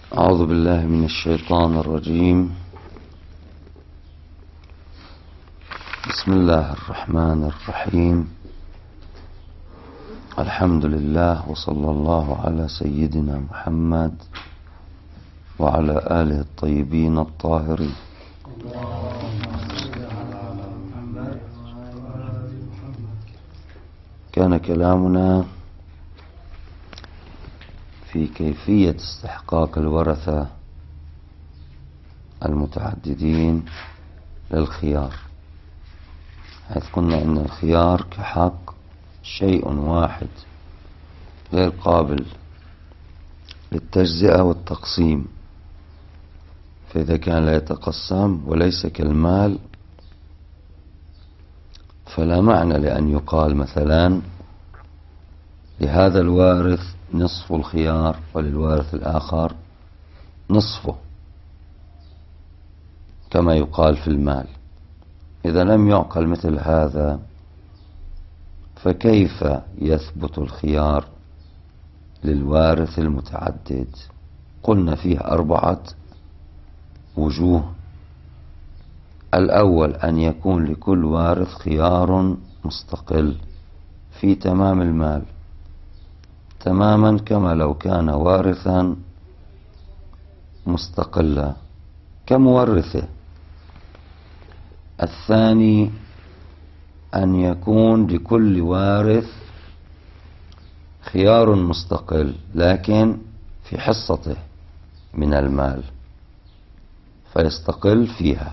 أعوذ بالله من الشيطان الرجيم. بسم الله الرحمن الرحيم. الحمد لله وصلى الله على سيدنا محمد وعلى آله الطيبين الطاهرين. كان كلامنا في كيفية استحقاق الورثة المتعددين للخيار، حيث قلنا أن الخيار كحق شيء واحد غير قابل للتجزئة والتقسيم، فإذا كان لا يتقسم وليس كالمال فلا معنى لأن يقال مثلا لهذا الوارث نصف الخيار وللوارث الآخر نصفه كما يقال في المال. إذا لم يعقل مثل هذا فكيف يثبت الخيار للوارث المتعدد؟ قلنا فيه 4 وجوه. الأول أن يكون لكل وارث خيار مستقل في تمام المال، تماما كما لو كان وارثا مستقلا كمورثه. الثاني أن يكون لكل وارث خيار مستقل لكن في حصته من المال فيستقل فيها.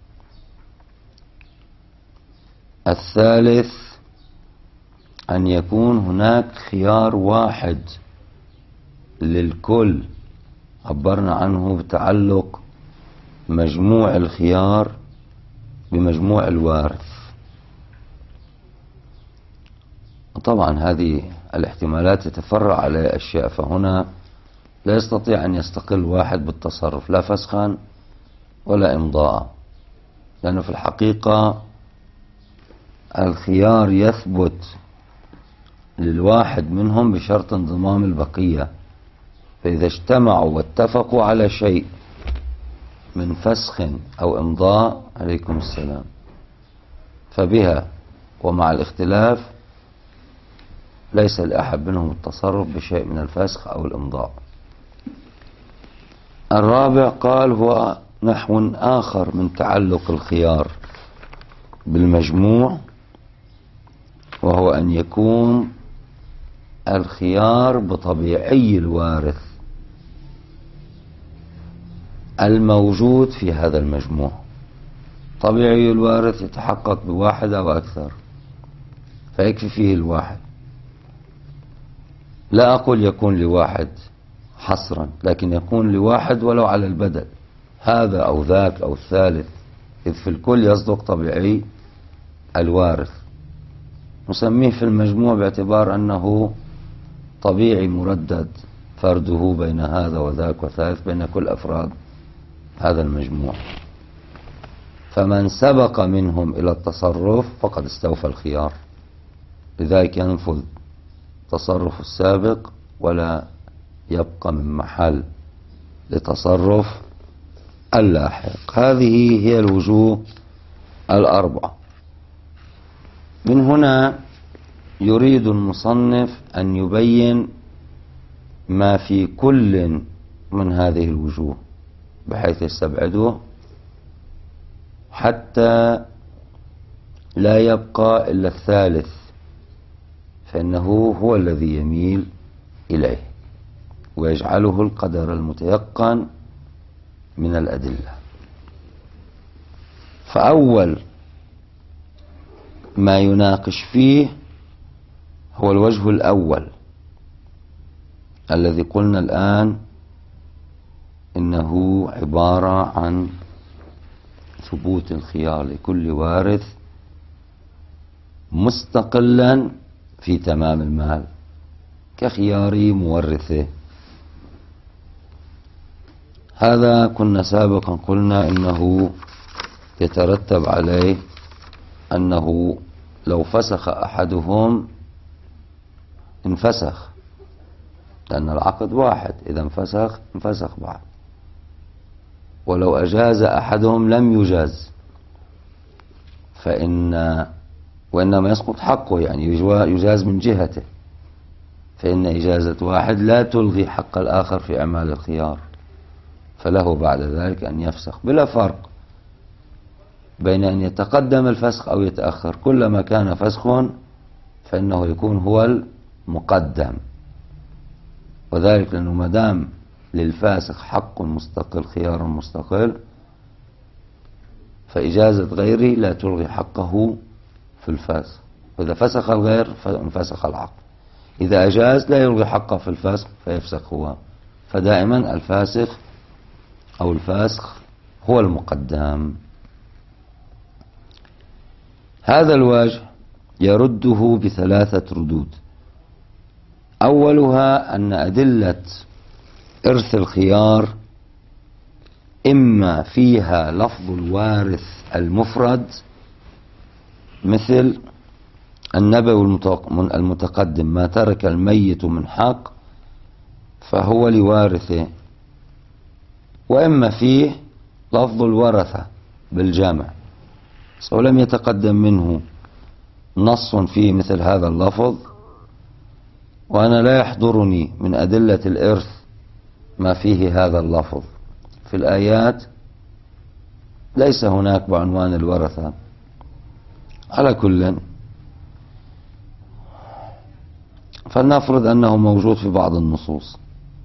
الثالث أن يكون هناك خيار واحد للكل، عبرنا عنه بتعلق مجموع الخيار بمجموع الوارث. طبعا هذه الاحتمالات يتفرع على أشياء، فهنا لا يستطيع أن يستقل واحد بالتصرف لا فسخا ولا إمضاء، لأنه في الحقيقة الخيار يثبت للواحد منهم بشرط انضمام البقية، فإذا اجتمعوا واتفقوا على شيء من فسخ أو إمضاء عليكم السلام فبها، ومع الاختلاف ليس لأحد منهم التصرف بشيء من الفسخ أو الإمضاء. الرابع قال هو نحو آخر من تعلق الخيار بالمجموع، وهو أن يكون الخيار بطبيعي الوارث الموجود في هذا المجموع. طبيعي الوارث يتحقق بواحد أو أكثر فيكفي فيه الواحد. لا أقول يكون لواحد حصرا، لكن يكون لواحد ولو على البدل، هذا أو ذاك أو الثالث، إذ في الكل يصدق طبيعي الوارث. نسميه في المجموع باعتبار أنه طبيعي مردد فرده بين هذا وذاك وثالث بين كل أفراد هذا المجموع. فمن سبق منهم إلى التصرف فقد استوفى الخيار، لذلك ينفذ تصرف السابق ولا يبقى من محل لتصرف اللاحق. هذه هي الوجوه 4. من هنا يريد المصنف أن يبين ما في كل من هذه الوجوه بحيث يستبعده حتى لا يبقى إلا الثالث، فإنه هو الذي يميل إليه ويجعله القدر المتيقن من الأدلة. فأول ما يناقش فيه هو الوجه الأول الذي قلنا الآن إنه عبارة عن ثبوت الخيار لكل وارث مستقلا في تمام المال كخيار مورثه. هذا كنا سابقا قلنا إنه يترتب عليه أنه لو فسخ أحدهم انفسخ، لأن العقد واحد، إذا انفسخ بعض. ولو أجاز أحدهم لم يجاز، وإنما يسقط حقه، يعني يجاز من جهته، فإن إجازة واحد لا تلغي حق الآخر في أعمال الخيار، فله بعد ذلك أن يفسخ، بلا فرق بين أن يتقدم الفسخ أو يتأخر. كلما كان فسخ فإنه يكون هو المقدم، وذلك لأنه مدام للفاسخ حق مستقل، خيار مستقل، فإجازة غيره لا تلغي حقه في الفاسخ. وإذا فسخ الغير فانفسخ العقد، إذا أجاز لا يلغي حقه في الفسخ فيفسخ هو. فدائما الفاسخ أو الفاسخ هو المقدم. هذا الوجه يرده بثلاثة ردود. أولها أن أدلة إرث الخيار إما فيها لفظ الوارث المفرد، مثل النبوي المتقدم: ما ترك الميت من حق فهو لوارثه، وإما فيه لفظ الورثة بالجمع، ولم يتقدم منه نص فيه مثل هذا اللفظ، وأنا لا يحضرني من أدلة الإرث ما فيه هذا اللفظ. في الآيات ليس هناك بعنوان الورثة. على كل، فلنفرض أنه موجود في بعض النصوص.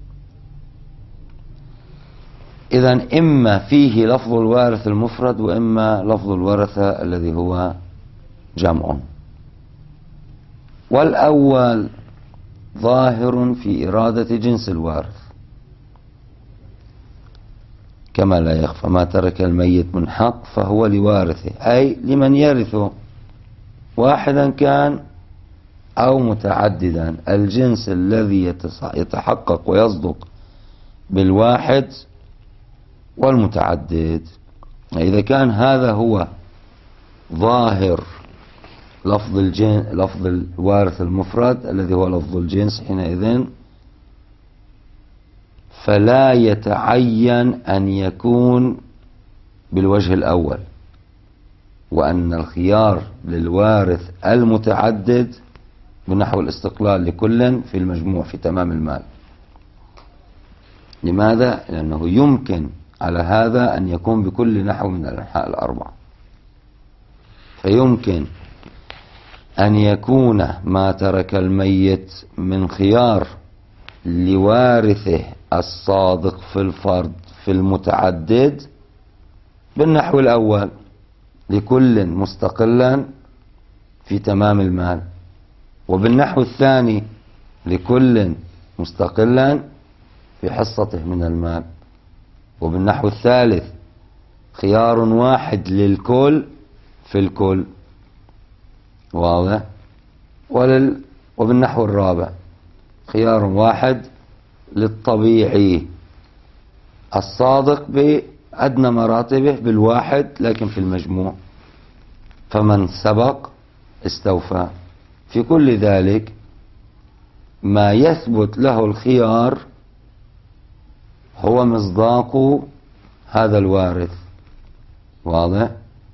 إذن إما فيه لفظ الوارث المفرد، وإما لفظ الورثة الذي هو جمع. والأول ظاهر في إرادة جنس الوارث، كما لا يخفى: ما ترك الميت من حق فهو لوارثه، أي لمن يرثه، واحدا كان أو متعددا. الجنس الذي يتحقق ويصدق بالواحد والمتعدد. إذا كان هذا هو ظاهر لفظ الوارث المفرد الذي هو لفظ الجنس، حينئذ فلا يتعين أن يكون بالوجه الأول، وأن الخيار للوارث المتعدد بنحو الاستقلال لكل في المجموع في تمام المال. لماذا؟ لأنه يمكن على هذا أن يكون بكل نحو من الأنحاء الأربعة، فيمكن أن يكون ما ترك الميت من خيار لوارثه الصادق في الفرد في المتعدد بالنحو الأول لكل مستقلا في تمام المال، وبالنحو الثاني لكل مستقلا في حصته من المال، وبالنحو الثالث خيار واحد للكل في الكل، واضح؟ وبالنحو الرابع خيار واحد للطبيعي الصادق بأدنى مراتبه بالواحد لكن في المجموع، فمن سبق استوفى. في كل ذلك ما يثبت له الخيار هو مصداق هذا الوارث، واضح؟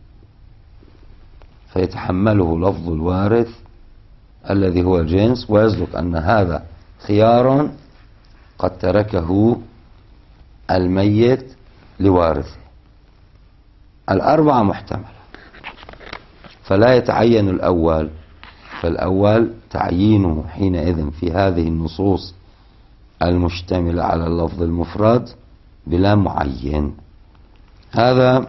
فيتحمله لفظ الوارث الذي هو جنس، ويصدق أن هذا خيار قد تركه الميت لوارثه. الأربعة محتملة، فلا يتعين الأول، فالأول تعيينه حينئذ في هذه النصوص المشتملة على اللفظ المفرد بلا معين. هذا.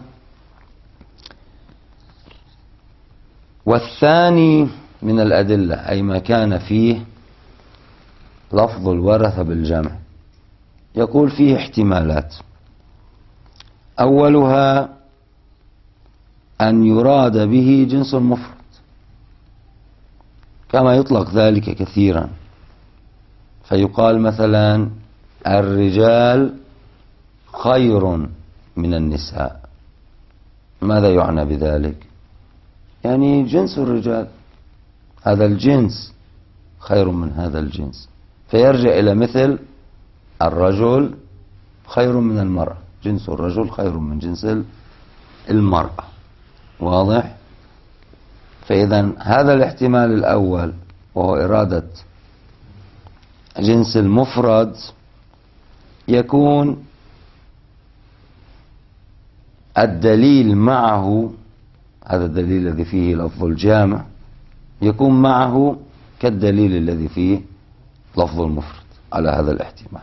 والثاني من الأدلة أي ما كان فيه لفظ الورثة بالجمع، يقول فيه احتمالات. أولها أن يراد به جنس المفرد، كما يطلق ذلك كثيرا، فيقال مثلا الرجال خير من النساء. ماذا يعنى بذلك؟ يعني جنس الرجال، هذا الجنس خير من هذا الجنس، فيرجع إلى مثل الرجل خير من المرأة، جنس الرجل خير من جنس المرأة. واضح؟ فإذا هذا الاحتمال الأول وهو إرادة جنس المفرد يكون الدليل معه، هذا الدليل الذي فيه لفظ الجامع يكون معه كالدليل الذي فيه لفظ المفرد على هذا الاحتمال،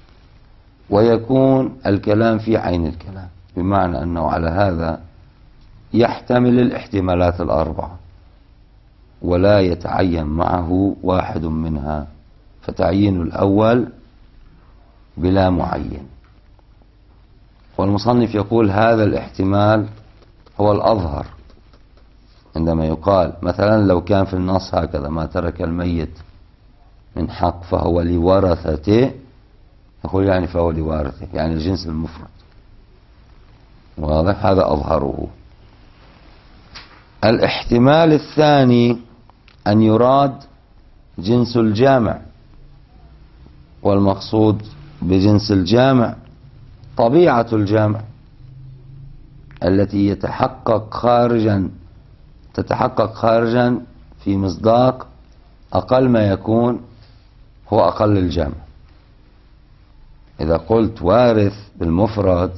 ويكون الكلام في عين الكلام، بمعنى أنه على هذا يحتمل الاحتمالات الأربعة ولا يتعين معه واحد منها، فتعيين الأول بلا معين. والمصنف يقول هذا الاحتمال هو الأظهر، عندما يقال مثلا لو كان في النص هكذا ما ترك الميت من حق فهو لورثته، يقول يعني فهو لوارثه، يعني الجنس المفرد. واضح؟ هذا أظهره. الاحتمال الثاني أن يراد جنس الجامع، والمقصود بجنس الجامع طبيعة الجامع التي تتحقق خارجا في مصداق أقل ما يكون هو أقل الجامع. إذا قلت وارث بالمفرد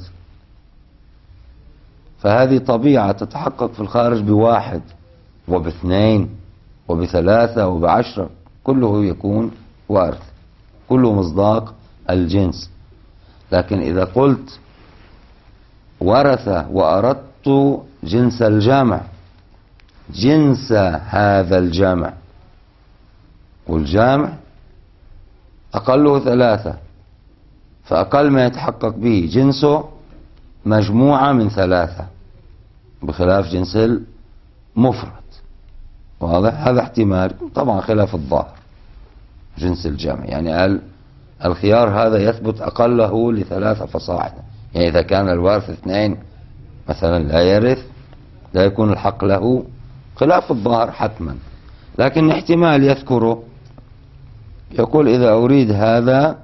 فهذه طبيعة تتحقق في الخارج بواحد وباثنين وبثلاثة وب10، كله يكون وارث، كله مصداق الجنس. لكن إذا قلت ورث وأردت جنس الجامع، جنس هذا الجامع، والجامع أقله 3، فأقل ما يتحقق به جنسه مجموعة من 3 بخلاف جنس المفرد. واضح؟ هذا احتمال طبعا خلاف الظاهر جنس الجامع، يعني الخيار هذا يثبت أقله ل3 فصاعدا، يعني إذا كان الوارث 2 مثلا لا يرث، لا يكون الحق له، خلاف الظاهر حتما. لكن احتمال يذكره يقول إذا أريد هذا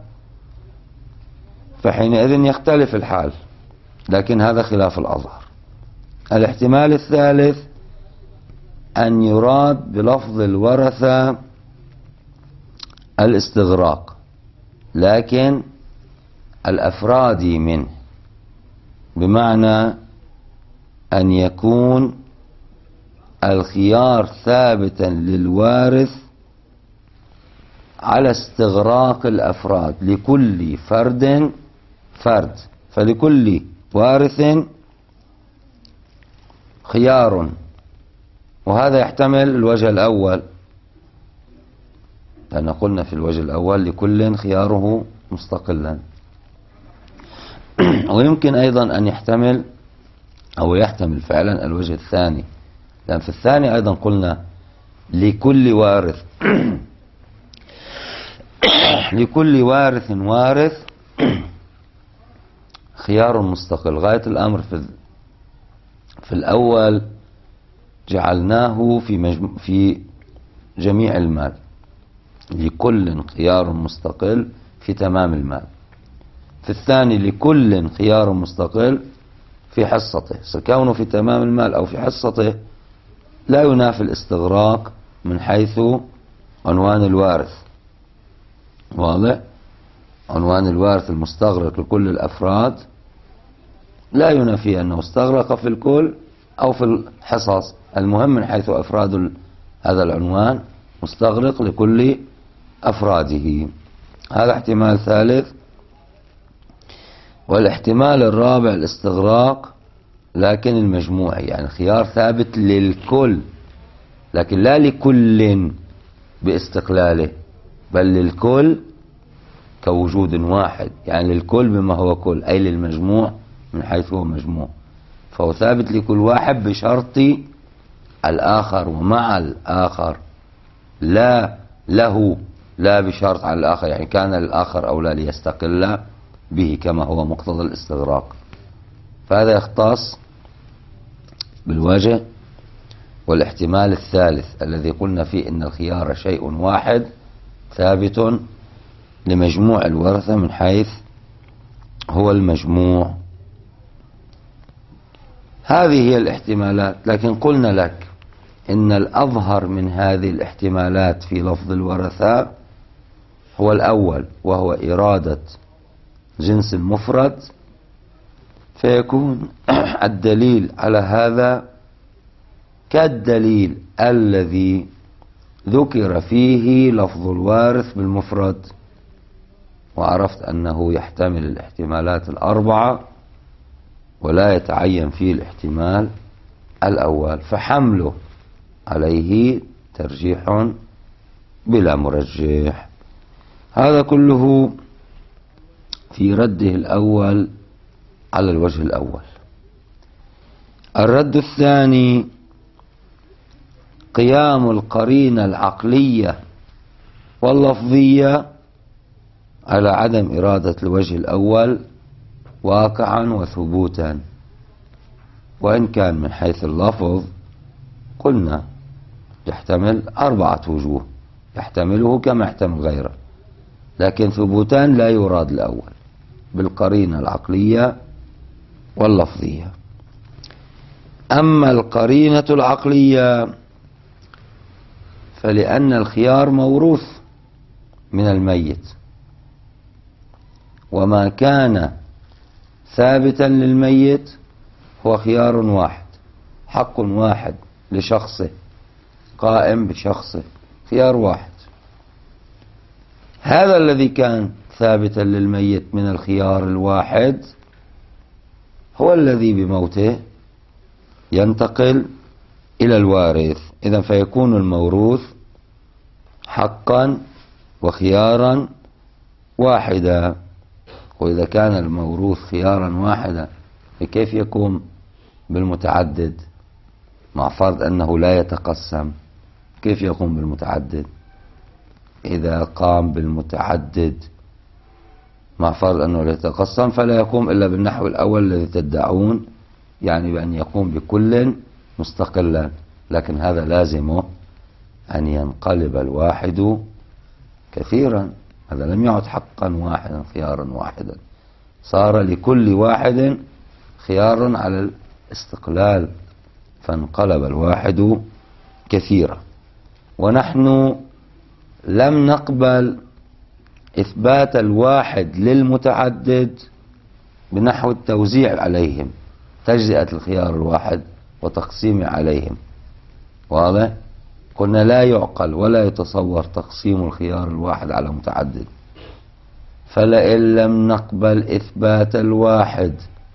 فحينئذ يختلف الحال، لكن هذا خلاف الأظهر. الاحتمال الثالث أن يراد بلفظ الورثة الاستغراق، لكن الأفرادي منه، بمعنى أن يكون الخيار ثابتا للوارث على استغراق الأفراد، لكل فرد فرد، فلكل وارث خيار. وهذا يحتمل الوجه الأول، لأن قلنا في الوجه الأول لكل خياره مستقلا. ويمكن أيضا أن يحتمل أو يحتمل فعلا الوجه الثاني، لأن في الثاني أيضا قلنا لكل وارث لكل وارث خيار مستقل. غاية الأمر في الأول جعلناه في جميع المال، لكل خيار مستقل في تمام المال. في الثاني لكل خيار مستقل في حصته، سكونه في تمام المال أو في حصته لا ينافي الاستغراق من حيث عنوان الوارث. واضح؟ عنوان الوارث المستغرق لكل الأفراد لا ينافي أنه استغرق في الكل أو في الحصص، المهم من حيث أفراد هذا العنوان مستغرق لكل أفراده. هذا احتمال ثالث. والاحتمال الرابع الاستغراق لكن المجموعي، يعني خيار ثابت للكل، لكن لا لكل باستقلاله، بل للكل كوجود واحد، يعني للكل بما هو كل، أي للمجموع من حيث هو مجموع، فهو ثابت لكل واحد بشرط الآخر ومع الآخر، لا له، لا بشرط على الآخر، يعني كان للآخر أو لا ليستقل به كما هو مقتضى الاستغراق. فهذا يختص بالوجه. والاحتمال الثالث الذي قلنا فيه إن الخيار شيء واحد ثابت لمجموع الورثة من حيث هو المجموع. هذه هي الاحتمالات، لكن قلنا لك إن الأظهر من هذه الاحتمالات في لفظ الورثة هو الأول، وهو إرادة جنس المفرد، فيكون الدليل على هذا كالدليل الذي ذكر فيه لفظ الوارث بالمفرد، وعرفت أنه يحتمل الاحتمالات الأربعة ولا يتعين فيه الاحتمال الأول، فحمله عليه ترجيح بلا مرجح. هذا كله في رده الأول على الوجه الأول. الرد الثاني: قيام القرينة العقلية واللفظية على عدم إرادة الوجه الأول واقعا وثبوتا، وإن كان من حيث اللفظ قلنا يحتمل 4 وجوه، يحتمله كما يحتمل غيره، لكن ثبوتان لا يراد الأول بالقرينة العقلية واللفظية. أما القرينة العقلية فلأن الخيار موروث من الميت، وما كان ثابتا للميت هو خيار واحد، حق واحد لشخصه قائم بشخصه، خيار واحد. هذا الذي كان ثابتا للميت من الخيار الواحد هو الذي بموته ينتقل إلى الوارث، إذن فيكون الموروث حقا وخيارا واحدا. وإذا كان الموروث خيارا واحدا فكيف يكون بالمتعدد؟ مع فرض أنه لا يتقسم، كيف يقوم بالمتعدد؟ إذا قام بالمتعدد مع فرض أنه لا يتقسم فلا يقوم إلا بالنحو الأول الذي تدعون، يعني بأن يقوم بكل مستقلا، لكن هذا لازمه أن ينقلب الواحد كثيرا، هذا لم يعد حقا واحدا خيارا واحدا، صار لكل واحد خيار على الاستقلال، فانقلب الواحد كثيرا. ونحن لم نقبل إثبات الواحد للمتعدد بنحو التوزيع عليهم، تجزئة الخيار الواحد وتقسيم عليهم، واضح؟ قلنا لا يعقل ولا يتصور تقسيم الخيار الواحد على متعدد، فلئن لم نقبل إثبات الواحد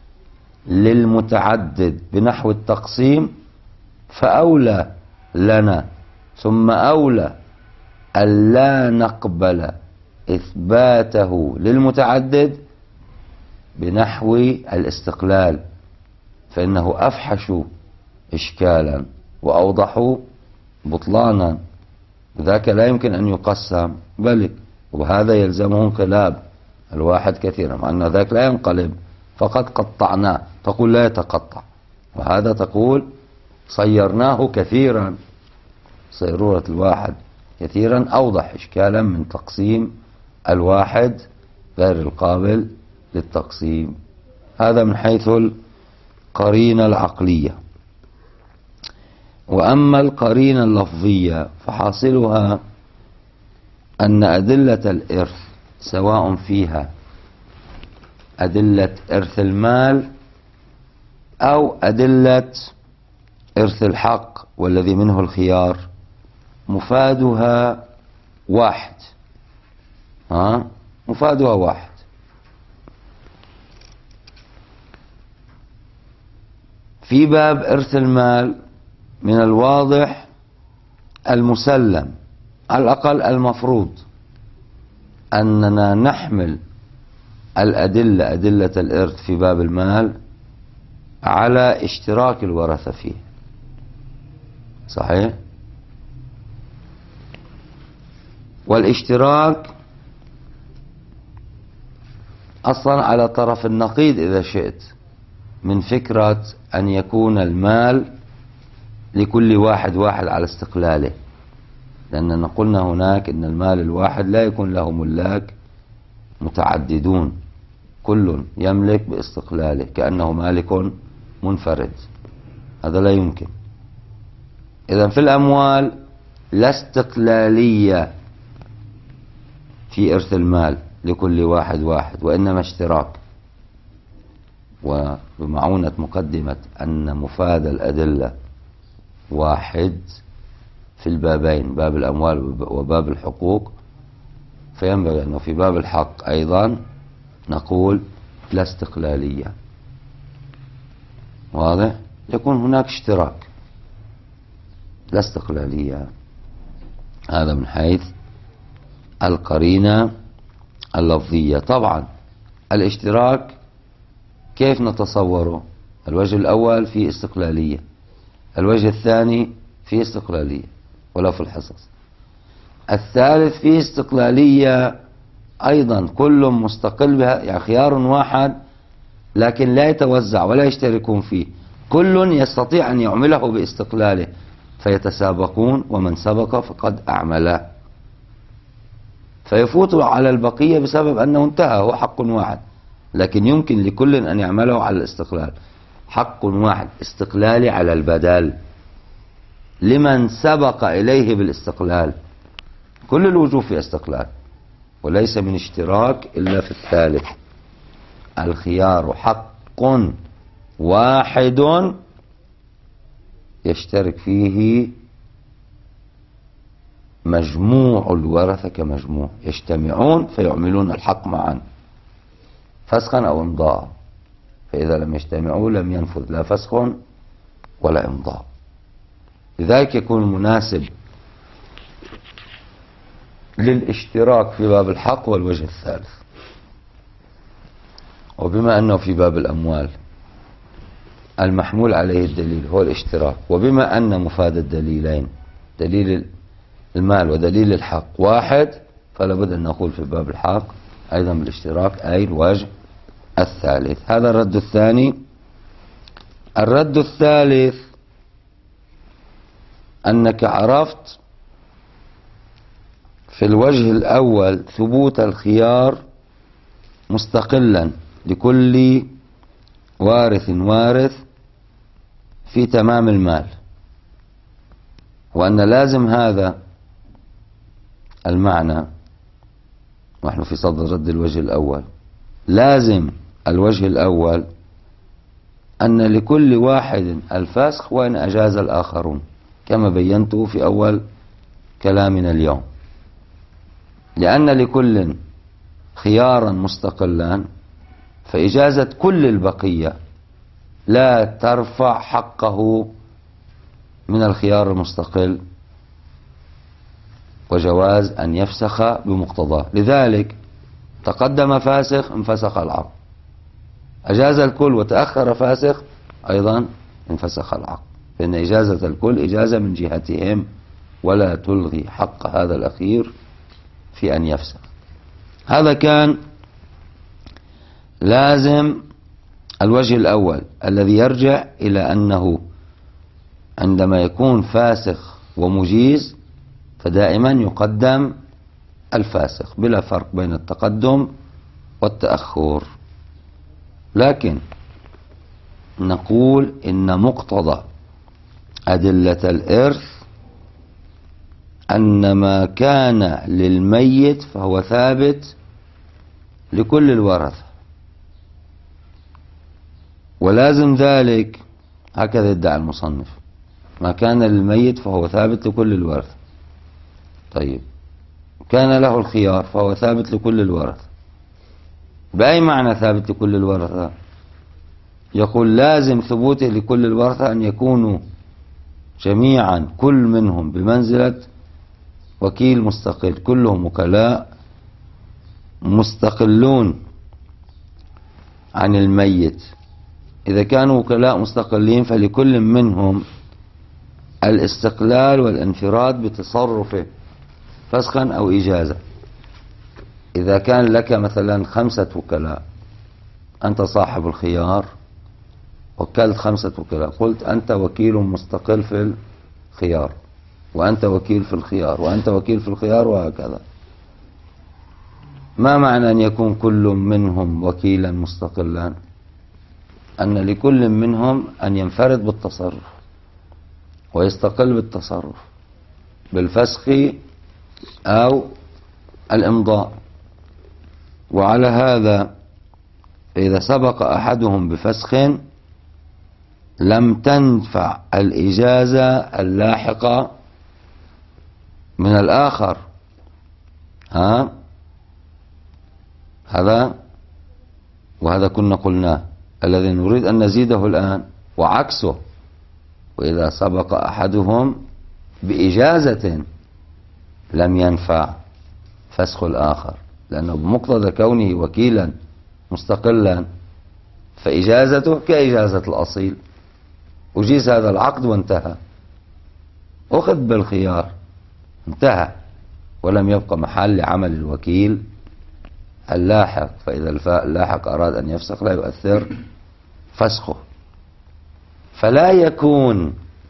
للمتعدد بنحو التقسيم فأولى لنا ثم أولى ألا نقبل إثباته للمتعدد بنحو الاستقلال، فإنه أفحش إشكالا وأوضح بطلانا، ذاك لا يمكن أن يقسم بل وهذا يلزمه انقلاب الواحد كثيرا، مع أن ذاك لا ينقلب فقد قطعناه، تقول لا يتقطع، وهذا تقول صيرناه كثيرا، صيرورة الواحد كثيرا أوضح إشكالا من تقسيم الواحد غير القابل للتقسيم. هذا من حيث القرينة العقلية. وأما القرينة اللفظية فحاصلها أن أدلة الإرث سواء فيها أدلة إرث المال أو أدلة إرث الحق والذي منه الخيار مفادها واحد، مفادها واحد. في باب إرث المال من الواضح المسلم على الأقل المفروض أننا نحمل الأدلة أدلة الإرث في باب المال على اشتراك الورثة فيه، صحيح؟ والاشتراك أصلا على طرف النقيض إذا شئت من فكرة أن يكون المال لكل واحد على استقلاله، لأننا قلنا هناك إن المال الواحد لا يكون له ملاك متعددون كل يملك باستقلاله كأنه مالك منفرد، هذا لا يمكن. إذن في الأموال لا استقلالية في إرث المال لكل واحد واحد، وإنما اشتراك. وبمعونة مقدمة أن مفاد الأدلة واحد في البابين، باب الأموال وباب الحقوق، فينبغي أنه في باب الحق أيضا نقول لا استقلالية. واضح؟ يكون هناك اشتراك، لا استقلالية. هذا من حيث القرينة اللفظية. طبعا الاشتراك كيف نتصوره؟ الوجه الأول فيه استقلالية، الوجه الثاني فيه استقلالية ولا في الحصص، الثالث فيه استقلالية أيضا، كل مستقل بها، يعني خيار واحد لكن لا يتوزع ولا يشتركون فيه، كل يستطيع أن يعمله باستقلاله فيتسابقون، ومن سبق فقد أعمله، فيفوت على البقية بسبب أنه انتهى، هو حق واحد، لكن يمكن لكل أن يعمله على الاستقلال. حق واحد استقلالي على البدل لمن سبق إليه بالاستقلال. كل الوجوه في استقلال، وليس من اشتراك إلا في الثالث. الخيار حق واحد يشترك فيه مجموع الورثة كمجموع، يجتمعون فيعملون الحق معا فسخا أو إمضاء، فإذا لم يجتمعوا لم ينفذ لا فسخ ولا إمضاء. لذلك يكون المناسب للاشتراك في باب الحق والوجه الثالث. وبما أنه في باب الأموال المحمول عليه الدليل هو الاشتراك، وبما أن مفاد الدليلين، دليل المال ودليل الحق واحد، فلا بد أن نقول في باب الحق أيضا بالاشتراك، أي الوجه الثالث. هذا الرد الثاني. الرد الثالث أنك عرفت في الوجه الأول ثبوت الخيار مستقلا لكل وارث في تمام المال، وأن لازم هذا المعنى، ونحن في صدد رد الوجه الأول، لازم الوجه الأول أن لكل واحد الفسخ وإن أجاز الآخرون، كما بينته في أول كلامنا اليوم، لأن لكل خيارا مستقلان، فإجازة كل البقية لا ترفع حقه من الخيار المستقل، وجواز أن يفسخ بمقتضاه. لذلك تقدم فاسخ انفسخ العقد، أجاز الكل وتأخر فاسخ أيضا انفسخ العقد، فإن إجازة الكل إجازة من جهتهم ولا تلغي حق هذا الأخير في أن يفسخ. هذا كان لازم الوجه الأول الذي يرجع إلى أنه عندما يكون فاسخ ومجيز فدائما يقدم الفاسخ بلا فرق بين التقدم والتأخر. لكن نقول إن مقتضى أدلة الإرث أن ما كان للميت فهو ثابت لكل الورثة، ولازم ذلك، هكذا يدعي المصنف، ما كان للميت فهو ثابت لكل الورثة. طيب كان له الخيار فهو ثابت لكل الورثة، بأي معنى ثابت لكل الورثة؟ يقول لازم ثبوته لكل الورثة أن يكونوا جميعا كل منهم بمنزلة وكيل مستقل، كلهم وكلاء مستقلون عن الميت. إذا كانوا وكلاء مستقلين فلكل منهم الاستقلال والانفراد بتصرفه فسخا أو إجازة. إذا كان لك مثلا 5 وكلاء، أنت صاحب الخيار، وكلت 5 وكلاء، قلت أنت وكيل مستقل في الخيار، وأنت وكيل في الخيار، وأنت وكيل في الخيار، وهكذا. ما معنى أن يكون كل منهم وكيلا مستقلا؟ أن لكل منهم أن ينفرد بالتصرف ويستقل بالتصرف بالفسخ أو الإمضاء. وعلى هذا إذا سبق أحدهم بفسخ لم تنفع الإجازة اللاحقة من الآخر. وهذا كنا قلناه الذي نريد أن نزيده الآن، وعكسه. وإذا سبق أحدهم بإجازة لم ينفع فسخ الآخر، لأنه بمقتضى كونه وكيلا مستقلا فإجازته كإجازة الأصيل، أجيز هذا العقد وانتهى، أخذ بالخيار انتهى، ولم يبقى محل لعمل الوكيل اللاحق. فإذا اللاحق أراد أن يفسخ لا يؤثر فسخه. فلا يكون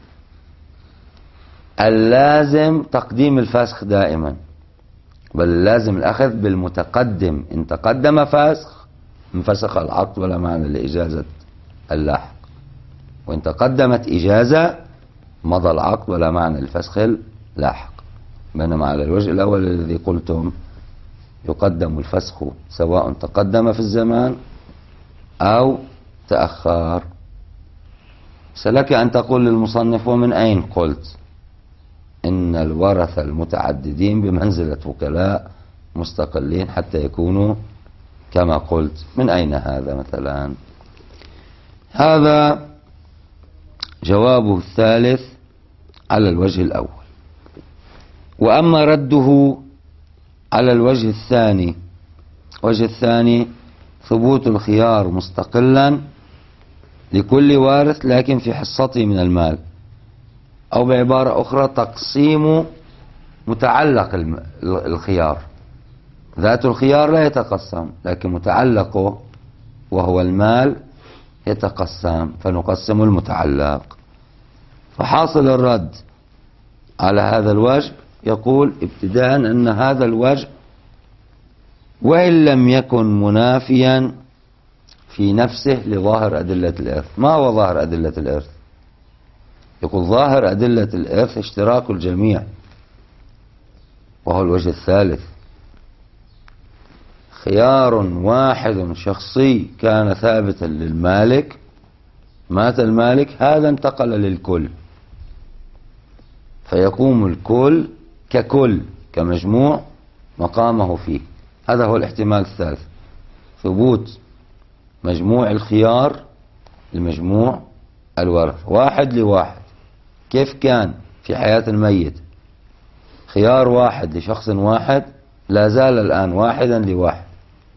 اللازم تقديم الفسخ دائما، بل لازم الأخذ بالمتقدم. إن تقدم فسخ انفسخ العقد ولا معنى لإجازة اللاحق، وإن تقدمت إجازة مضى العقد ولا معنى لفسخ اللاحق. بينما على الوجه الأول الذي قلتم يقدم الفسخ سواء تقدم في الزمان أو تأخر. سلك أن تقول للمصنف ومن أين قلت إن الورثة المتعددين بمنزلة وكلاء مستقلين حتى يكونوا كما قلت؟ من أين هذا مثلا؟ هذا جوابه الثالث على الوجه الأول. وأما رده على الوجه الثاني، الوجه الثاني ثبوت الخيار مستقلا لكل وارث لكن في حصته من المال، أو بعبارة أخرى تقسيم متعلق الخيار. ذات الخيار لا يتقسم، لكن متعلقه وهو المال يتقسم، فنقسم المتعلق. فحاصل الرد على هذا الوجه يقول ابتداء أن هذا الوجه وإن لم يكن منافيا في نفسه لظاهر أدلة الإرث. ما هو ظاهر أدلة الإرث؟ يقول ظاهر أدلة الإرث اشتراك الجميع، وهو الوجه الثالث. خيار واحد شخصي كان ثابتا للمالك، مات المالك، هذا انتقل للكل، فيقوم الكل ككل كمجموع مقامه فيه. هذا هو الاحتمال الثالث، ثبوت مجموع الخيار لمجموع الورث، واحد لواحد، كيف كان في حياة الميت خيار واحد لشخص واحد، لا زال الآن واحدا لواحد.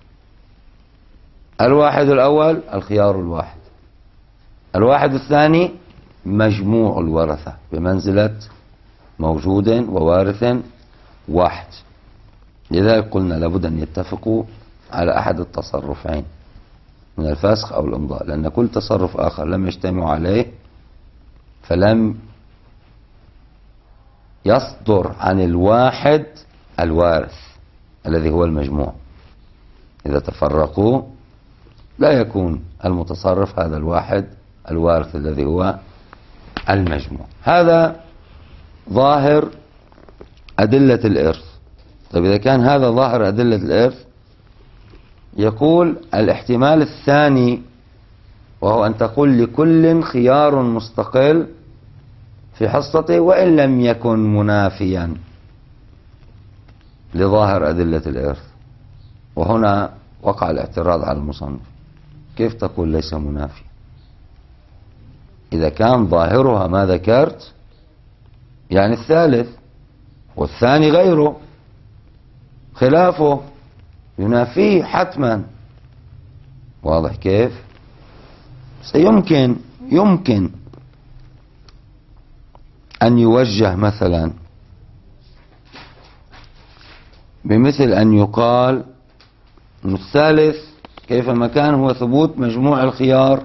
الواحد الأول الخيار الواحد، الواحد الثاني مجموع الورثة بمنزلة موجود ووارث واحد. لذلك قلنا لابد أن يتفقوا على أحد التصرفين من الفسخ أو الإمضاء، لأن كل تصرف آخر لم يجتمعوا عليه فلم يصدر عن الواحد الوارث الذي هو المجموع. إذا تفرقوا لا يكون المتصرف هذا الواحد الوارث الذي هو المجموع. هذا ظاهر أدلة الإرث. طيب إذا كان هذا ظاهر أدلة الإرث، يقول الاحتمال الثاني وهو أن تقول لكل خيار مستقل في حصته وإن لم يكن منافيا لظاهر أدلة الإرث. وهنا وقع الاعتراض على المصنف، كيف تقول ليس منافي؟ إذا كان ظاهرها ما ذكرت يعني الثالث، والثاني غيره خلافه ينافيه حتما. واضح كيف؟ يمكن أن يوجه مثلا بمثل أن يقال أن الثالث كيفما كان هو ثبوت مجموع الخيار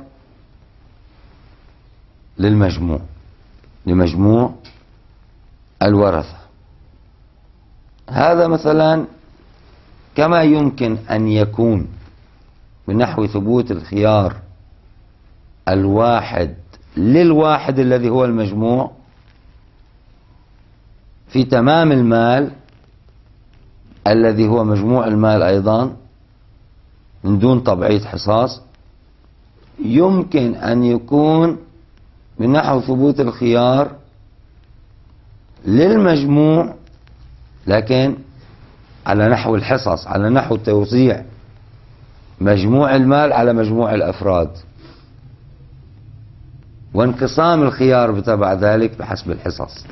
لمجموع الورثة. هذا مثلا كما يمكن أن يكون بنحو ثبوت الخيار الواحد للواحد الذي هو المجموع في تمام المال الذي هو مجموع المال أيضا من دون تبعيض حصاص، يمكن أن يكون بنحو ثبوت الخيار للمجموع لكن على نحو الحصص، على نحو توزيع مجموع المال على مجموع الأفراد، وانقسام الخيار بتبع ذلك بحسب الحصص.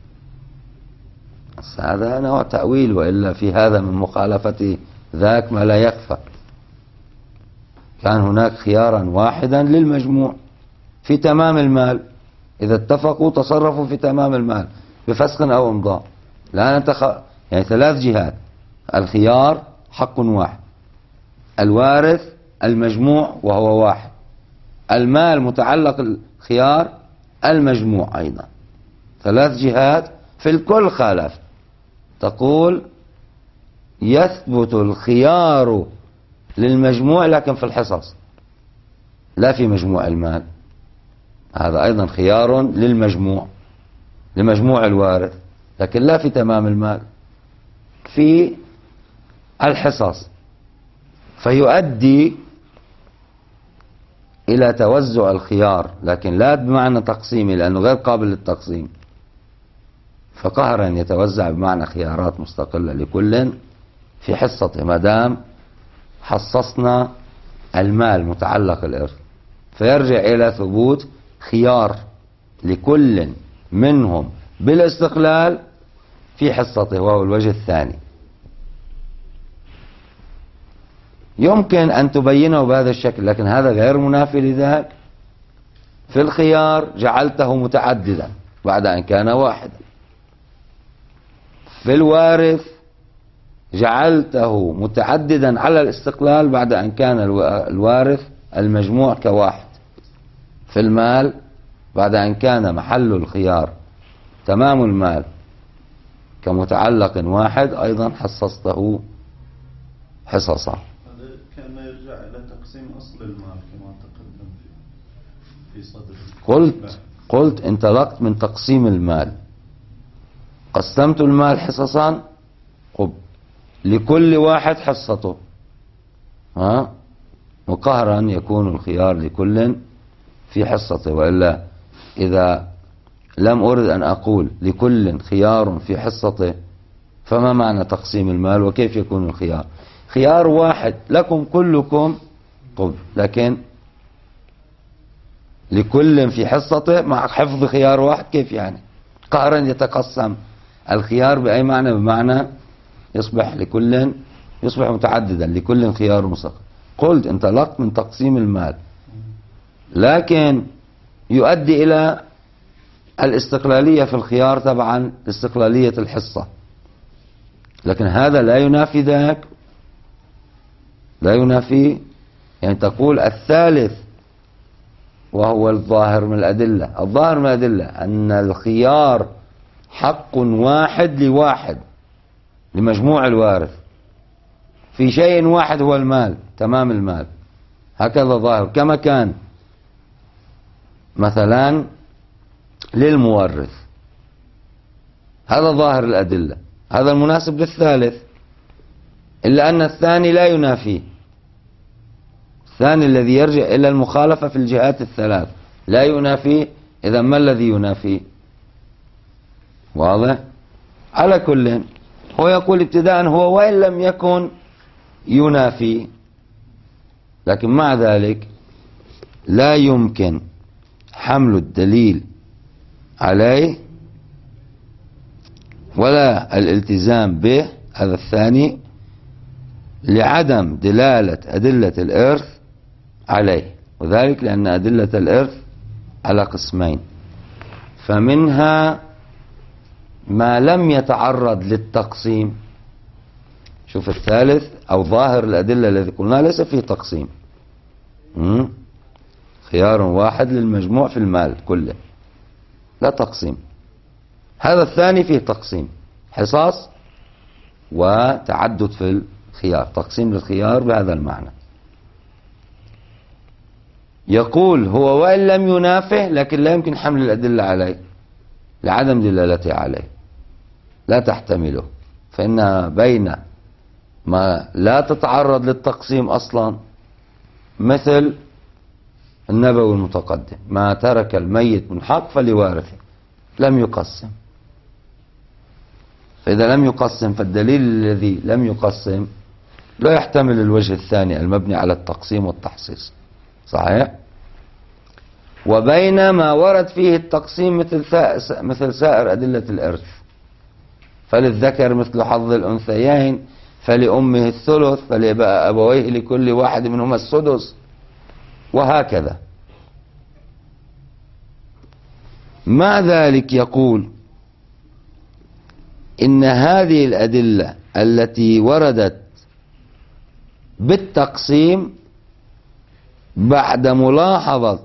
هذا نوع تأويل، وإلا في هذا من مخالفة ذاك ما لا يخفى. كان هناك خيارا واحدا للمجموع في تمام المال، إذا اتفقوا تصرفوا في تمام المال بفسخ أو إمضاء. الآن يعني 3 جهات: الخيار حق واحد، الوارث، المجموع وهو واحد، المال متعلق الخيار، المجموع أيضا. 3 جهات، في الكل خالف. تقول يثبت الخيار للمجموع لكن في الحصص لا في مجموع المال. هذا أيضا خيار للمجموع، لمجموع الوارث، لكن لا في تمام المال، في الحصص. فيؤدي إلى توزع الخيار، لكن لا بمعنى تقسيمي لأنه غير قابل للتقسيم، فقهرا يتوزع بمعنى خيارات مستقلة لكل في حصته، ما دام حصصنا المال متعلق الإرث، فيرجع إلى ثبوت خيار لكل منهم بالاستقلال في حصته، وهو الوجه الثاني. يمكن أن تبينه بهذا الشكل، لكن هذا غير منافي لذاك. في الخيار جعلته متعددا بعد أن كان واحدا، في الوارث جعلته متعددا على الاستقلال بعد أن كان الوارث المجموع كواحد، في المال بعد أن كان محل الخيار تمام المال كمتعلق واحد أيضا حصصته حصصا. هذا كان يرجع إلى تقسيم أصل المال كما تقدم في صدر. قلت انطلقت من تقسيم المال، قسمت المال حصصا، لكل واحد حصته، وقهرا يكون الخيار لكل في حصته. وإلا إذا لم أرد أن أقول لكل خيار في حصته فما معنى تقسيم المال وكيف يكون الخيار؟ خيار واحد لكم كلكم، لكن لكل في حصته مع حفظ خيار واحد، كيف يعني؟ قهرا يتقسم الخيار بأي معنى؟ بمعنى يصبح لكل، يصبح متعددا لكل خيار مستقل. قلت انطلقت من تقسيم المال، لكن يؤدي إلى الاستقلالية في الخيار تبعا استقلالية الحصة، لكن هذا لا ينافي ذاك، لا ينافي. يعني تقول الثالث وهو الظاهر من الأدلة، الظاهر من الأدلة أن الخيار حق واحد لواحد لمجموع الوارث في شيء واحد هو المال، تمام المال، هكذا ظاهر. كما كان مثلا للمورث، هذا ظاهر الأدلة، هذا المناسب للثالث، إلا أن الثاني لا ينافيه. الثاني الذي يرجع إلى المخالفة في الجهات الثلاث لا ينافيه. إذا ما الذي ينافيه؟ واضح؟ على كل هو يقول ابتداء هو وإن لم يكن ينافي، لكن مع ذلك لا يمكن حمل الدليل عليه ولا الالتزام به، هذا الثاني، لعدم دلالة أدلة الإرث عليه، وذلك لأن أدلة الإرث على قسمين، فمنها ما لم يتعرض للتقسيم. شوف الثالث أو ظاهر الأدلة الذي قلنا ليس فيه تقسيم، خيار واحد للمجموع في المال كله، لا تقسيم. هذا الثاني فيه تقسيم، حصاص وتعدد في خيار، تقسيم للخيار بهذا المعنى. يقول هو وإن لم ينافه، لكن لا يمكن حمل الأدلة عليه لعدم دلالته عليه، لا تحتمله، فإنها بين ما لا تتعرض للتقسيم أصلا، مثل النبوي المتقدم: ما ترك الميت من حق فلوارثه، لم يقسم. فإذا لم يقسم فالدليل الذي لم يقسم لا يحتمل الوجه الثاني المبني على التقسيم والتحصيص، صحيح؟ وبين ما ورد فيه التقسيم مثل سائر أدلة الإرث: فللذكر مثل حظ الأنثيين، فلأمه الثلث، فلأبويه لكل واحد منهما السدس، وهكذا. مع ذلك يقول إن هذه الأدلة التي وردت بالتقسيم بعد ملاحظة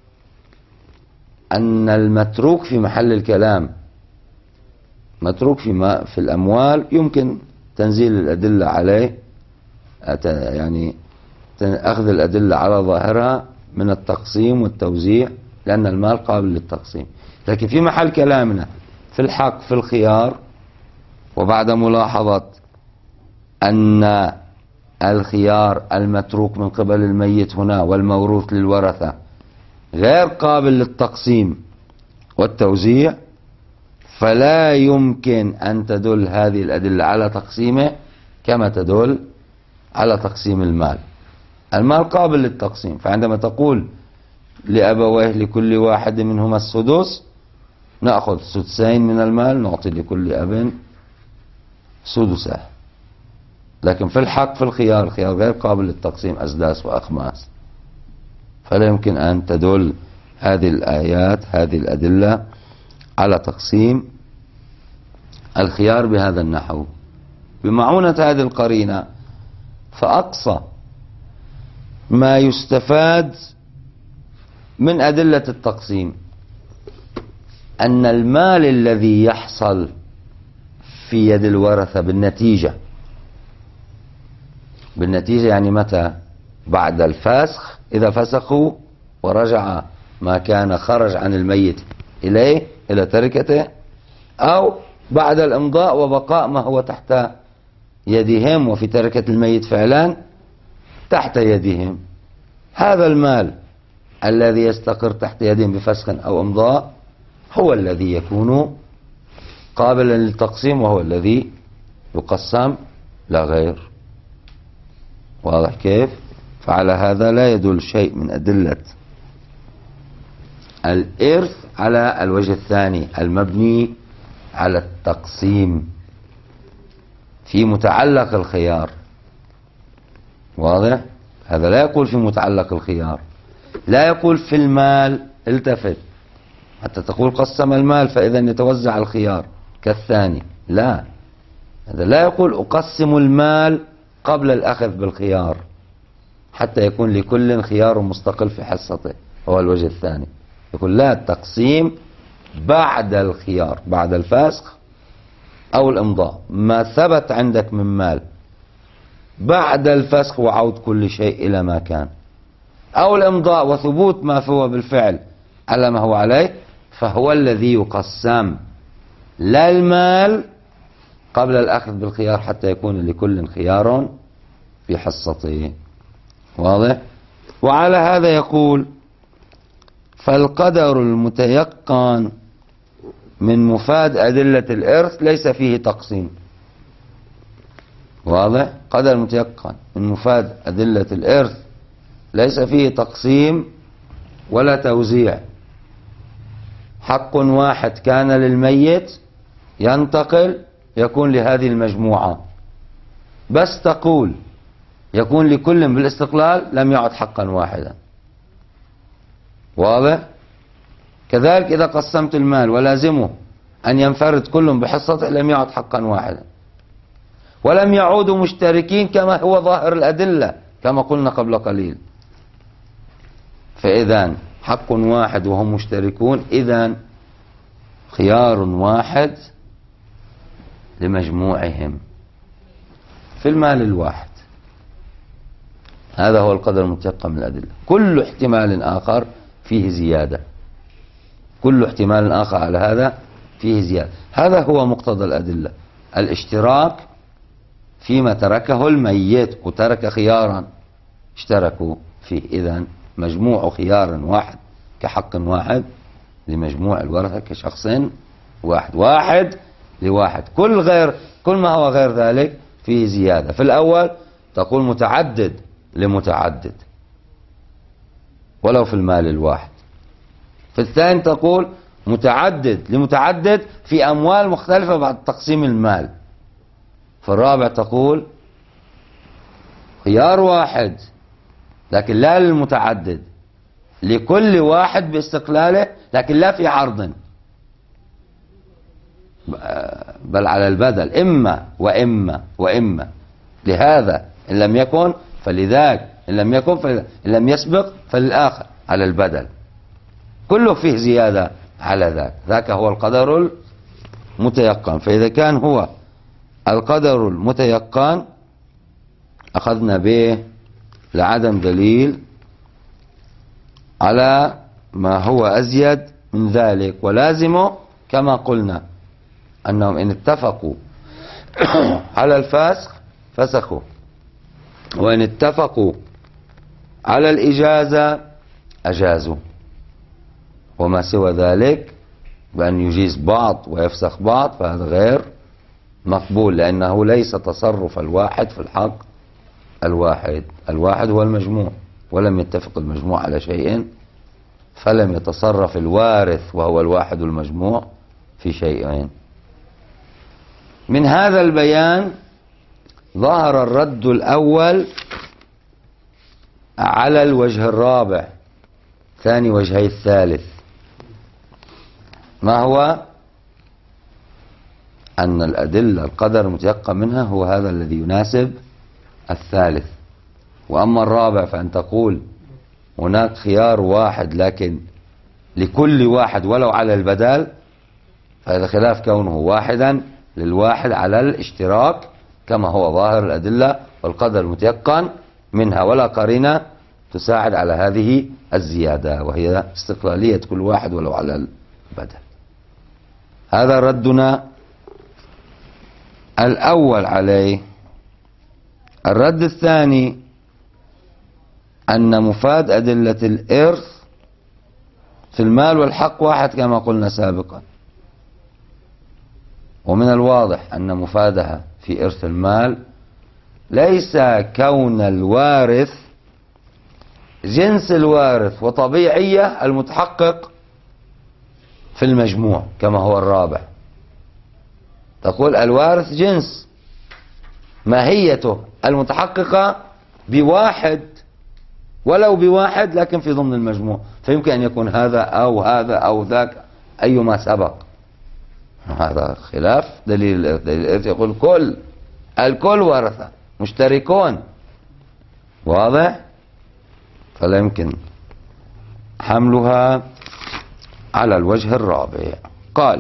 أن المتروك في محل الكلام متروك في الأموال يمكن تنزيل الأدلة عليه، يعني أخذ الأدلة على ظاهرها من التقسيم والتوزيع، لأن المال قابل للتقسيم. لكن في محل كلامنا في الحق في الخيار، وبعد ملاحظة أن الخيار المتروك من قبل الميت هنا والموروث للورثة غير قابل للتقسيم والتوزيع، فلا يمكن أن تدل هذه الأدلة على تقسيمه كما تدل على تقسيم المال. المال قابل للتقسيم، فعندما تقول لأبويه لكل واحد منهما السدس، نأخذ سدسين من المال نعطي لكل أب سدسه. لكن في الحق في الخيار غير قابل للتقسيم، أسداس وأخماس، فلا يمكن أن تدل هذه الآيات هذه الأدلة على تقسيم الخيار بهذا النحو. بمعونة هذه القرينة فأقصى ما يستفاد من أدلة التقسيم أن المال الذي يحصل في يد الورثة بالنتيجة يعني متى؟ بعد الفسخ، إذا فسخوا ورجع ما كان خرج عن الميت إليه إلى تركته، أو بعد الإمضاء وبقاء ما هو تحت يدهم وفي تركة الميت فعلا تحت يدهم. هذا المال الذي يستقر تحت يدهم بفسخ أو إمضاء هو الذي يكون قابلا للتقسيم، وهو الذي يقسم لا غير. واضح كيف؟ فعلى هذا لا يدل شيء من أدلة الإرث على الوجه الثاني المبني على التقسيم في متعلق الخيار. واضح؟ هذا لا يقول في متعلق الخيار، لا يقول في المال. التفت حتى تقول قسم المال فإذا يتوزع الخيار كالثاني، لا، هذا لا يقول أقسم المال قبل الأخذ بالخيار حتى يكون لكل خيار مستقل في حصته، هو الوجه الثاني. يقول لا، التقسيم بعد الخيار، بعد الفسخ أو الإمضاء، ما ثبت عندك من مال بعد الفسخ وعود كل شيء إلى ما كان، أو الإمضاء وثبوت ما هو بالفعل على ما هو عليه، فهو الذي يقسم، لا المال قبل الأخذ بالخيار حتى يكون لكل خيار في حصته. واضح؟ وعلى هذا يقول فالقدر المتيقن من مفاد أدلة الإرث ليس فيه تقسيم. واضح؟ قدر متيقن من مفاد أدلة الإرث ليس فيه تقسيم ولا توزيع. حق واحد كان للميت ينتقل يكون لهذه المجموعة، بس تقول يكون لكل بالاستقلال لم يعد حقا واحدا. واضح؟ كذلك إذا قسمت المال ولازمه أن ينفرد كل بحصته لم يعد حقا واحدا، ولم يعودوا مشتركين كما هو ظاهر الأدلة كما قلنا قبل قليل. فإذا حق واحد وهم مشتركون، إذن خيار واحد لمجموعهم. في المال الواحد. هذا هو القدر المتيقن من الأدلة. كل احتمال آخر فيه زيادة، كل احتمال آخر على هذا فيه زيادة. هذا هو مقتضى الأدلة، الاشتراك فيما تركه الميت، وترك خيارا اشتركوا فيه. إذن مجموع خيار واحد كحق واحد لمجموع الورثة كشخص واحد، واحد لواحد. كل ما هو غير ذلك فيه زيادة. في الأول تقول متعدد لمتعدد ولو في المال الواحد. في الثاني تقول متعدد لمتعدد في أموال مختلفة بعد تقسيم المال. في الرابع تقول خيار واحد لكن لا للمتعدد، لكل واحد باستقلاله لكن لا في عرض، بل على البدل، إما وإما وإما. لهذا إن لم يكن فلذاك، إن لم يكن فلذاك، إن لم يسبق فللآخر، على البدل. كله فيه زيادة على ذاك. ذاك هو القدر المتيقن. فإذا كان هو القدر المتيقن أخذنا به لعدم دليل على ما هو أزيد من ذلك. ولازمه كما قلنا أنهم إن اتفقوا على الفسخ فسخوا، وإن اتفقوا على الإجازة أجازوا. وما سوى ذلك بأن يجيز بعض ويفسخ بعض فهذا غير مقبول، لأنه ليس تصرف الواحد في الحق الواحد. الواحد هو المجموع، ولم يتفق المجموع على شيء فلم يتصرف الوارث وهو الواحد المجموع في شيئين. من هذا البيان ظهر الرد الأول على الوجه الرابع، ثاني وجهي الثالث. ما هو؟ أن الأدلة القدر المتيقن منها هو هذا الذي يناسب الثالث. وأما الرابع فأن تقول هناك خيار واحد لكن لكل واحد ولو على البدال، فهذا خلاف كونه واحدا للواحد على الاشتراك كما هو ظاهر الأدلة والقدر المتيقن منها، ولا قرينة تساعد على هذه الزيادة وهي استقلالية كل واحد ولو على البدل. هذا ردنا الأول عليه. الرد الثاني أن مفاد أدلة الإرث في المال والحق واحد كما قلنا سابقا، ومن الواضح أن مفادها في إرث المال ليس كون الوارث جنس الوارث وطبيعية المتحقق في المجموع كما هو الرابع. تقول الوارث جنس ماهيته المتحققة بواحد ولو بواحد لكن في ضمن المجموع، فيمكن أن يكون هذا أو هذا أو ذاك أيما سبق. هذا خلاف دليل الإرث. يقول الكل ورثة مشتركون، واضح؟ فلا يمكن حملها على الوجه الرابع. قال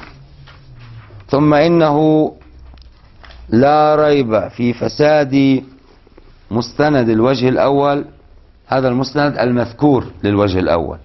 ثم إنه لا ريب في فساد مستند الوجه الأول، هذا المستند المذكور للوجه الأول،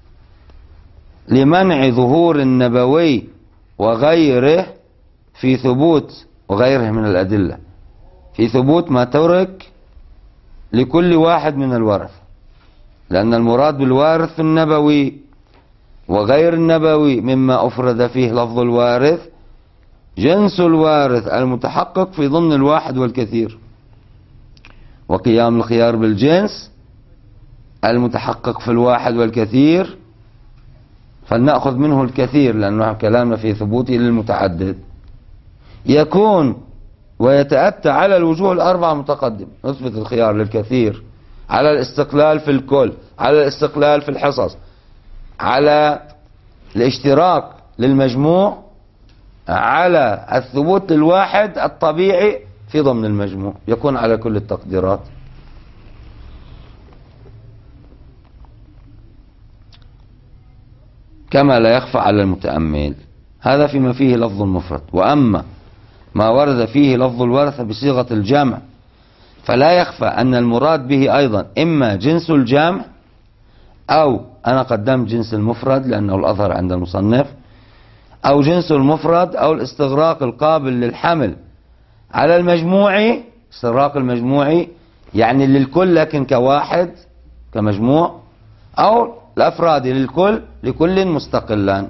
لمنع ظهور النبوي وغيره في ثبوت، وغيره من الأدلة في ثبوت ما ترك لكل واحد من الورث، لأن المراد بالوارث النبوي وغير النبوي مما أفرد فيه لفظ الوارث جنس الوارث المتحقق في ضمن الواحد والكثير، وقيام الخيار بالجنس المتحقق في الواحد والكثير، فلنأخذ منه الكثير لأنه كلامنا في ثبوته للمتعدد، يكون ويتأتى على الوجوه الأربعة متقدم. نثبت الخيار للكثير على الاستقلال في الكل، على الاستقلال في الحصص، على الاشتراك للمجموع، على الثبوت للواحد الطبيعي في ضمن المجموع، يكون على كل التقديرات. كما لا يخفى على المتأمل. هذا فيما فيه لفظ مفرد. وأما ما ورد فيه لفظ الورثة بصيغة الجمع، فلا يخفى أن المراد به أيضا إما جنس الجمع، أو أنا قدمت جنس المفرد لأنه الأظهر عند المصنف، أو جنس المفرد أو الاستغراق القابل للحمل على المجموع، استغراق المجموعي يعني للكل لكن كواحد كمجموع، أو الأفراد للكل لكل مستقلا.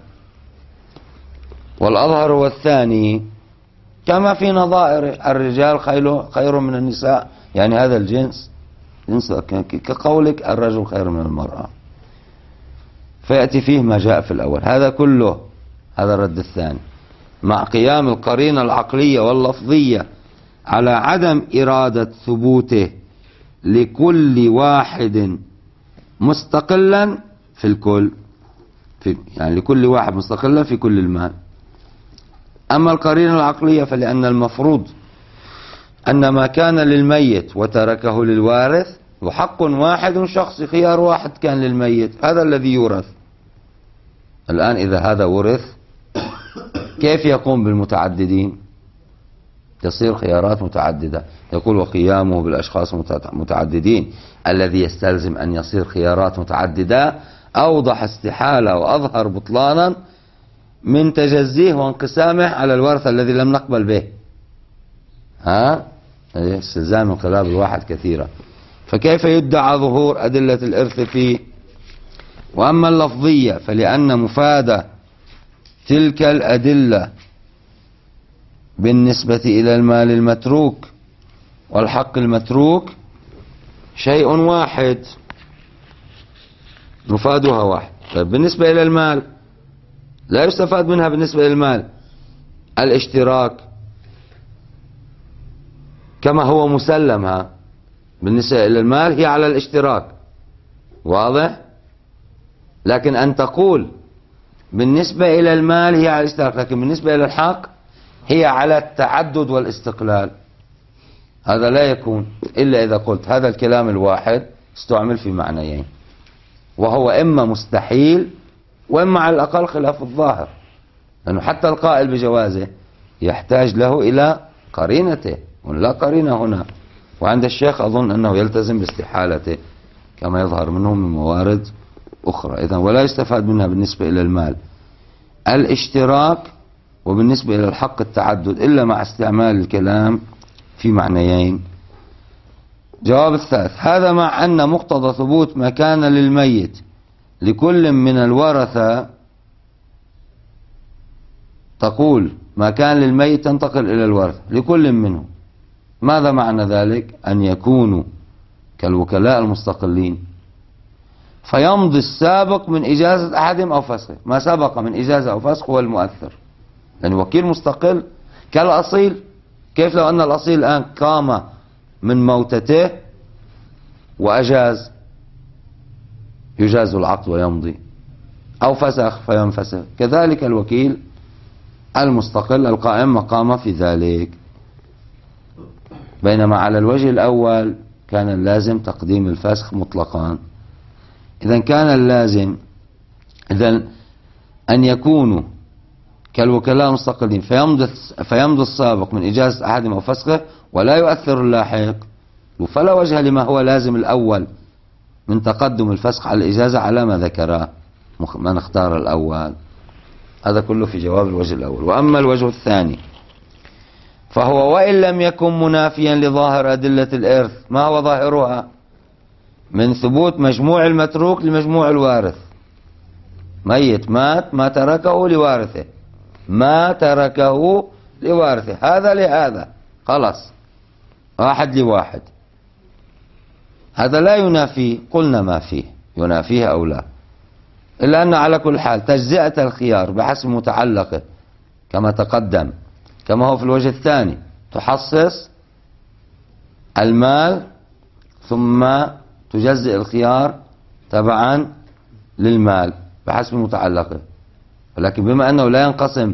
والأظهر هو الثاني، كما في نظائر الرجال خير من النساء، يعني هذا الجنس كقولك الرجل خير من المرأة، فيأتي فيه ما جاء في الأول. هذا كله، هذا الرد الثاني، مع قيام القرينة العقلية واللفظية على عدم إرادة ثبوته لكل واحد مستقلا في الكل، يعني لكل واحد مستقلا في كل المال. أما القرينة العقلية فلأن المفروض أن ما كان للميت وتركه للوارث وحق واحد شخصي، خيار واحد كان للميت، هذا الذي يورث. الآن إذا هذا ورث كيف يقوم بالمتعددين؟ تصير خيارات متعددة. يقول وقيامه بالأشخاص متعددين، الذي يستلزم أن يصير خيارات متعددة أوضح استحالة وأظهر بطلانا من تجزيه وانقسامه على الورثة الذي لم نقبل به. استلزام انقلاب الواحد كثيرة، فكيف يدعى ظهور أدلة الإرث فيه؟ وأما اللفظية فلأن مفادة تلك الأدلة بالنسبة إلى المال المتروك والحق المتروك شيء واحد، مفادها واحد. طيب بالنسبة إلى المال لا يستفاد منها. بالنسبة إلى المال الاشتراك كما هو مسلم، بالنسبة إلى المال هي على الاشتراك، واضح؟ لكن أن تقول بالنسبة إلى المال هي على الاشتراك، لكن بالنسبة إلى الحق هي على التعدد والاستقلال، هذا لا يكون إلا إذا قلت هذا الكلام الواحد استعمل في معنيين، وهو إما مستحيل وإما على الأقل خلاف الظاهر، لأنه حتى القائل بجوازه يحتاج له إلى قرينته، ولا قرينة هنا. وعند الشيخ أظن أنه يلتزم باستحالته كما يظهر منه من موارد أخرى. إذن ولا يستفاد منها بالنسبة إلى المال الاشتراك، وبالنسبة إلى الحق التعدد، إلا مع استعمال الكلام في معنيين. جواب الثالث: هذا مع أن مقتضى ثبوت ما كان للميت لكل من الورثة، تقول ما كان للميت تنتقل إلى الورثة لكل منهم. ماذا معنى ذلك؟ أن يكونوا كالوكلاء المستقلين، فيمضي السابق من إجازة أحدهم أو فسخه، ما سبق من إجازة أو فسخ هو المؤثر، يعني وكيل مستقل كالأصيل. كيف لو أن الأصيل الآن قام من موتته وأجاز، يجاز العقد ويمضي، أو فسخ فينفسخ، كذلك الوكيل المستقل القائم مقام في ذلك. بينما على الوجه الأول كان اللازم تقديم الفسخ مطلقا. إذا كان اللازم أن يكونوا كالوكلاء المستقلين، فيمضي السابق من إجازة أحدهم أو فسخه ولا يؤثر اللاحق، فلا وجه لما هو لازم الأول من تقدم الفسخ على الإجازة على ما ذكره من اختار الأول. هذا كله في جواب الوجه الأول. وأما الوجه الثاني فهو وإن لم يكن منافيا لظاهر أدلة الإرث، ما هو ظاهرها؟ من ثبوت مجموع المتروك لمجموع الوارث. ميت مات ما تركه لوارثه، ما تركه لوارثه، هذا لهذا، خلاص واحد لواحد. هذا لا ينافي، قلنا ما فيه ينافيه أو لا، إلا أن على كل حال تجزئة الخيار بحسب متعلقه كما تقدم، كما هو في الوجه الثاني، تحصص المال ثم تجزئ الخيار تبعا للمال بحسب متعلقه. ولكن بما أنه لا ينقسم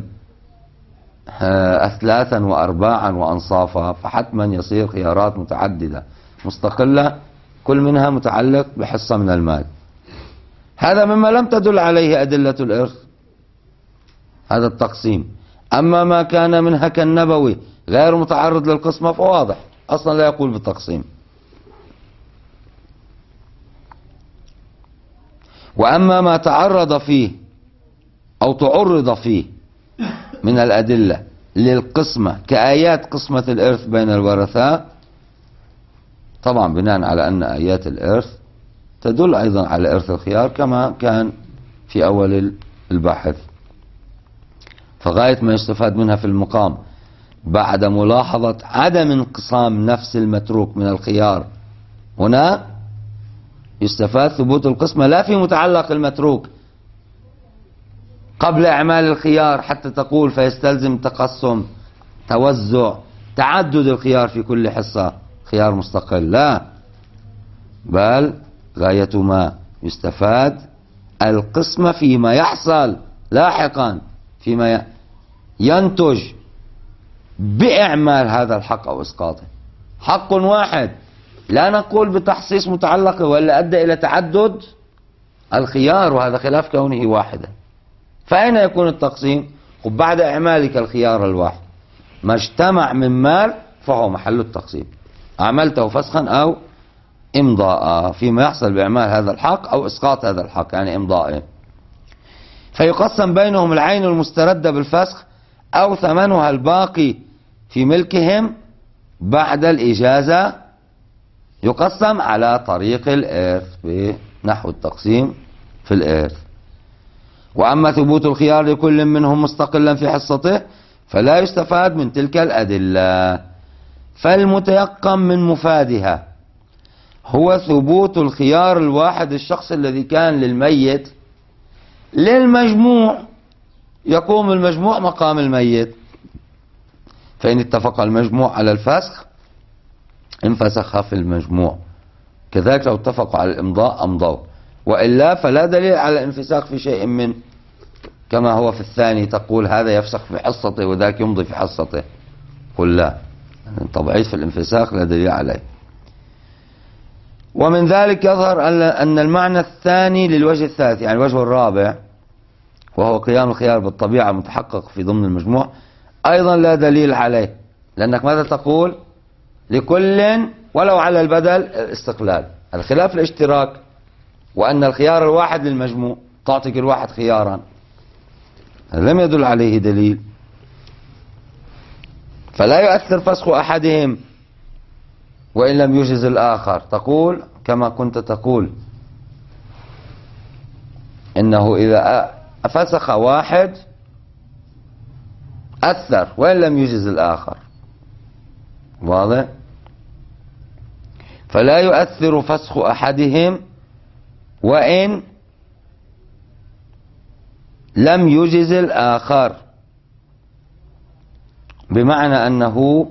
أثلاثا وأرباعا وأنصافا، فحتما يصير خيارات متعددة مستقلة كل منها متعلق بحصة من المال. هذا مما لم تدل عليه أدلة الإرث، هذا التقسيم. أما ما كان منها كالنبوي غير متعرض للقسمة فواضح أصلا لا يقول بالتقسيم. وأما ما تعرض فيه أو تعرض فيه من الأدلة للقسمة كآيات قسمة الإرث بين الورثاء، طبعا بناء على أن آيات الإرث تدل أيضا على إرث الخيار كما كان في أول البحث. فغاية ما يستفاد منها في المقام بعد ملاحظة عدم انقسام نفس المتروك من الخيار، هنا يستفاد ثبوت القسمة لا في متعلق المتروك قبل إعمال الخيار حتى تقول فيستلزم تقسم توزع تعدد الخيار في كل حصة خيار مستقل، لا، بل غاية ما يستفاد القسمة فيما يحصل لاحقا، فيما ينتج بإعمال هذا الحق أو إسقاطه. حق واحد لا نقول بتحصيص متعلقه ولا أدى إلى تعدد الخيار، وهذا خلاف كونه واحدا. فأين يكون التقسيم؟ وبعد إعمالك الخيار الواحد ما اجتمع من مال فهو محل التقسيم، عملته فسخا أو إمضاء فيما يحصل بإعمال هذا الحق أو إسقاط هذا الحق، يعني إمضاء. فيقسم بينهم العين المستردة بالفسخ أو ثمنها الباقي في ملكهم بعد الإجازة، يقسم على طريق الإرث بنحو التقسيم في الإرث. وأما ثبوت الخيار لكل منهم مستقلا في حصته فلا يستفاد من تلك الأدلة، فالمتيقن من مفادها هو ثبوت الخيار الواحد الشخص الذي كان للميت للمجموع، يقوم المجموع مقام الميت، فإن اتفق المجموع على الفسخ انفسخ في المجموع، كذلك لو اتفقوا على الإمضاء أمضوا، وإلا فلا دليل على الانفساخ في شيء من كما هو في الثاني تقول هذا يفسخ في حصته وذاك يمضي في حصته، قل لا، طبعيد في الانفساخ لا دليل عليه. ومن ذلك يظهر أن المعنى الثاني للوجه الثالث، يعني الوجه الرابع وهو قيام الخيار بالطبيعة متحقق في ضمن المجموع، أيضا لا دليل عليه، لأنك ماذا تقول؟ لكل ولو على البدل الاستقلال، الخلاف الاشتراك، وأن الخيار الواحد للمجموع تعطي كل واحد خيارا، لم يدل عليه دليل. فلا يؤثر فسخ أحدهم وإن لم يجز الآخر، تقول كما كنت تقول إنه إذا فسخ واحد أثر وإن لم يجز الآخر، واضح؟ فلا يؤثر فسخ أحدهم وإن لم يجز الآخر، بمعنى أنه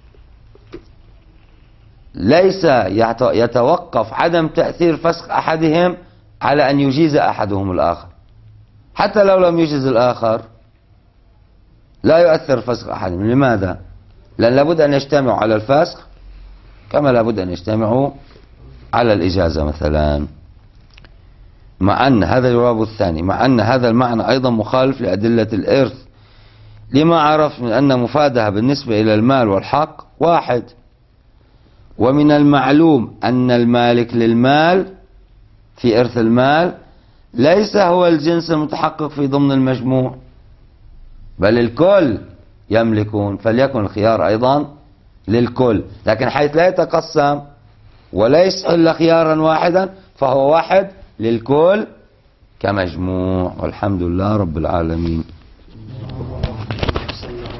ليس يتوقف عدم تأثير فسخ أحدهم على أن يجيز أحدهم الآخر، حتى لو لم يجز الآخر لا يؤثر فسخ أحدهم. لماذا؟ لأن لابد أن يجتمعوا على الفسخ كما لابد أن يجتمعوا على الإجازة مثلا، مع أن هذا الجواب الثاني، مع أن هذا المعنى أيضا مخالف لأدلة الإرث، لما عرف من أن مفادها بالنسبة إلى المال والحق واحد، ومن المعلوم أن المالك للمال في إرث المال ليس هو الجنس المتحقق في ضمن المجموع، بل الكل يملكون، فليكن الخيار أيضا للكل، لكن حيث لا يتقسم وليس إلا خيارا واحدا فهو واحد للكل كمجموع. والحمد لله رب العالمين.